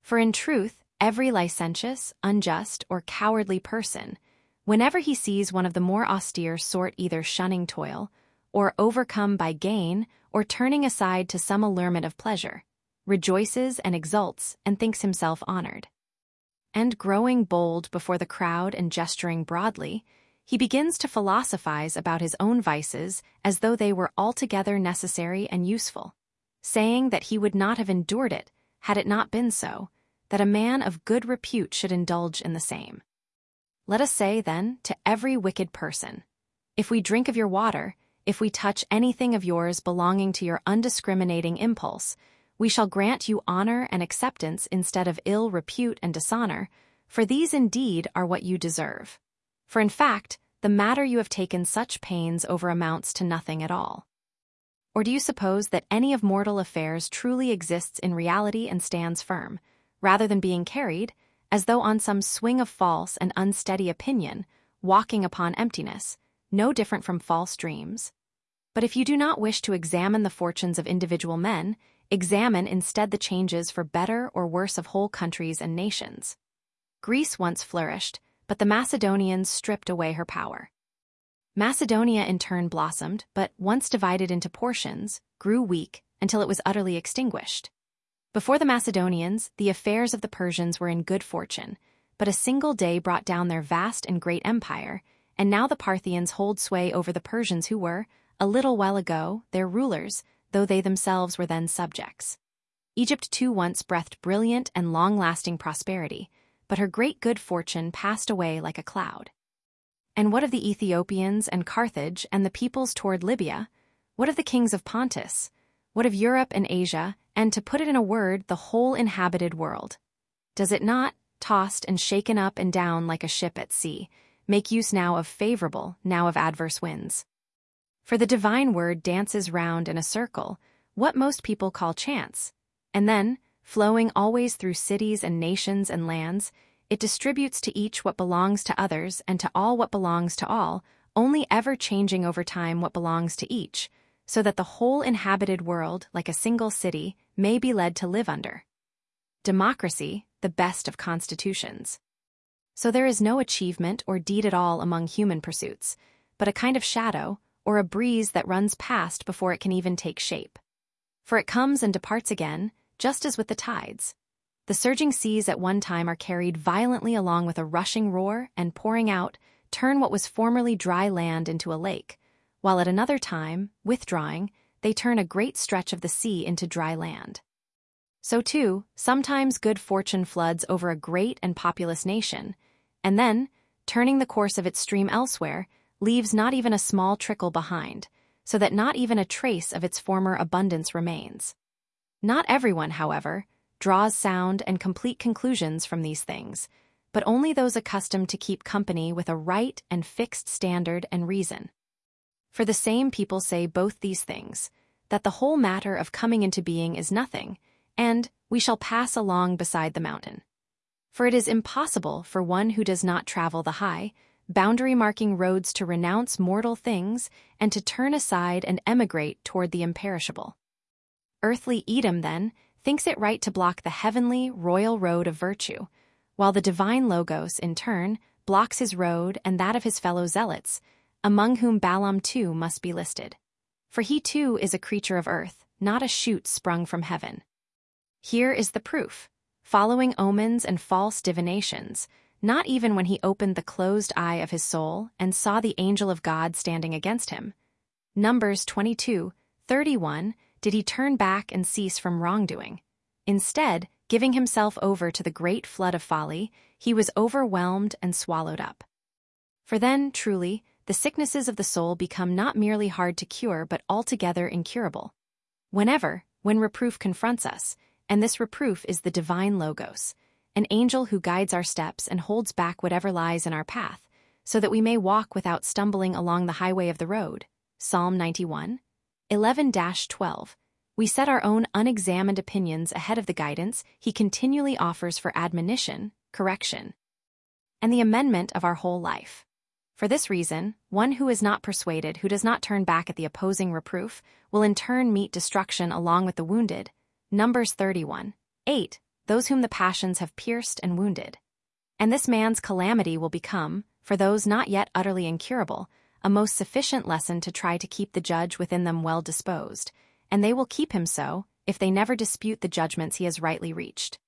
For in truth, every licentious, unjust, or cowardly person, whenever he sees one of the more austere sort either shunning toil, or overcome by gain, or turning aside to some allurement of pleasure, rejoices and exults and thinks himself honored. And growing bold before the crowd and gesturing broadly, he begins to philosophize about his own vices as though they were altogether necessary and useful, saying that he would not have endured it had it not been so, that a man of good repute should indulge in the same. Let us say, then, to every wicked person, if we drink of your water, if we touch anything of yours belonging to your undiscriminating impulse, we shall grant you honor and acceptance instead of ill repute and dishonor, for these indeed are what you deserve. For in fact, the matter you have taken such pains over amounts to nothing at all. Or do you suppose that any of mortal affairs truly exists in reality and stands firm, rather than being carried, as though on some swing of false and unsteady opinion, walking upon emptiness, no different from false dreams? But if you do not wish to examine the fortunes of individual men, examine instead the changes for better or worse of whole countries and nations. Greece once flourished, but the Macedonians stripped away her power. Macedonia in turn blossomed, but once divided into portions, grew weak until it was utterly extinguished. Before the Macedonians, the affairs of the Persians were in good fortune, but a single day brought down their vast and great empire, and now the Parthians hold sway over the Persians who were, a little while ago, their rulers, though they themselves were then subjects. Egypt too once breathed brilliant and long-lasting prosperity, but her great good fortune passed away like a cloud. And what of the Ethiopians and Carthage and the peoples toward Libya? What of the kings of Pontus? What of Europe and Asia, and to put it in a word, the whole inhabited world? Does it not, tossed and shaken up and down like a ship at sea, make use now of favorable, now of adverse winds? For the divine word dances round in a circle, what most people call chance, and then, flowing always through cities and nations and lands, it distributes to each what belongs to others and to all what belongs to all, only ever changing over time what belongs to each, so that the whole inhabited world, like a single city, may be led to live under. Democracy, the best of constitutions. So there is no achievement or deed at all among human pursuits, but a kind of shadow, or a breeze that runs past before it can even take shape. For it comes and departs again, just as with the tides. The surging seas at one time are carried violently along with a rushing roar and pouring out, turn what was formerly dry land into a lake, while at another time, withdrawing, they turn a great stretch of the sea into dry land. So too, sometimes good fortune floods over a great and populous nation, and then, turning the course of its stream elsewhere, leaves not even a small trickle behind, so that not even a trace of its former abundance remains. Not everyone, however, draws sound and complete conclusions from these things, but only those accustomed to keep company with a right and fixed standard and reason. For the same people say both these things, that the whole matter of coming into being is nothing, and we shall pass along beside the mountain. For it is impossible for one who does not travel the high, boundary-marking roads to renounce mortal things and to turn aside and emigrate toward the imperishable. Earthly Edom, then, thinks it right to block the heavenly, royal road of virtue, while the divine Logos, in turn, blocks his road and that of his fellow zealots, among whom Balaam too must be listed. For he too is a creature of earth, not a shoot sprung from heaven. Here is the proof, following omens and false divinations, not even when he opened the closed eye of his soul and saw the angel of God standing against him. Numbers 22:31, did he turn back and cease from wrongdoing. Instead, giving himself over to the great flood of folly, he was overwhelmed and swallowed up. For then, truly, the sicknesses of the soul become not merely hard to cure but altogether incurable. When reproof confronts us, and this reproof is the divine Logos, an angel who guides our steps and holds back whatever lies in our path, so that we may walk without stumbling along the highway of the road. Psalm 91:11-12. We set our own unexamined opinions ahead of the guidance he continually offers for admonition, correction, and the amendment of our whole life. For this reason, one who is not persuaded, who does not turn back at the opposing reproof, will in turn meet destruction along with the wounded. Numbers 31:8. those whom the passions have pierced and wounded. And this man's calamity will become, for those not yet utterly incurable, a most sufficient lesson to try to keep the judge within them well disposed, and they will keep him so, if they never dispute the judgments he has rightly reached.